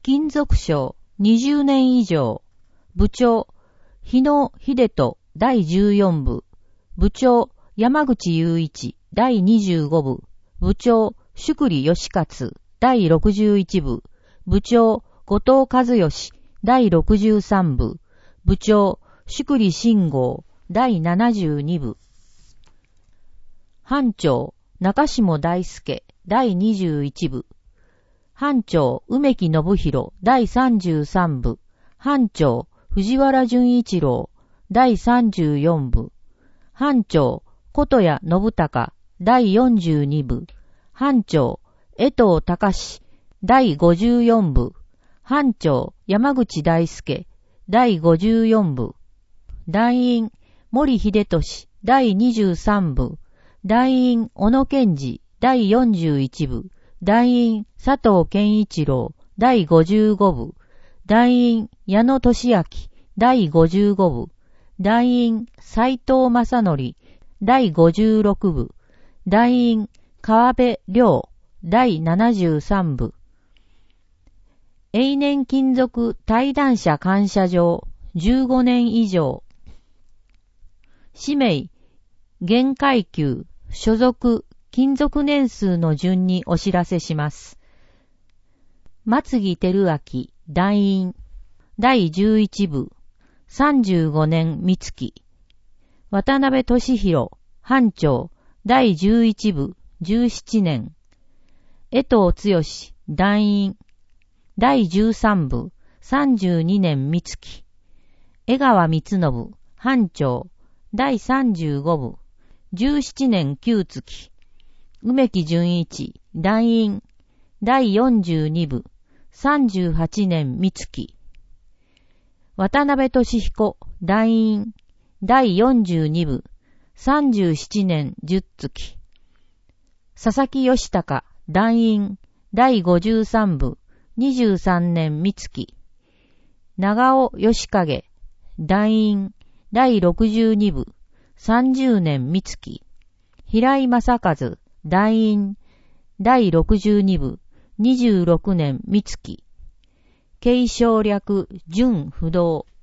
金属商20年以上。部長、日野秀人第14部。部長、山口雄一第25部。部長、宿利義勝第61部。部長、後藤和義第63部。部長、宿利信号第72部。班長、中下大輔第21部。班長、梅木信弘第33部。班長、藤原淳一郎第34部。班長、琴谷信孝第42部。班長、江藤隆第54部。班長、山口大輔第54部。団員、森秀俊第23部。団員、小野健二第41部。団員、佐藤健一郎第55部。団員、矢野俊明第55部。団員、斉藤正則第56部。団員、川辺良第73部。永年金属対談者感謝状15年以上。氏名、現階級、所属、勤続年数の順にお知らせします。松木照明、団員、第11部、35年三月。渡辺俊弘、班長、第11部、17年。江藤剛、団員、第13部、32年三月。江川光信、班長、第35部、17年9月。梅木淳一、団員、第42部、38年三月。渡辺俊彦、団員、第42部、37年10月。佐々木義孝、団員、第53部、23年三月。長尾義景、団員、第62部、30年三月。平井正和、団員、第62部、26年三月。継承略、準不動。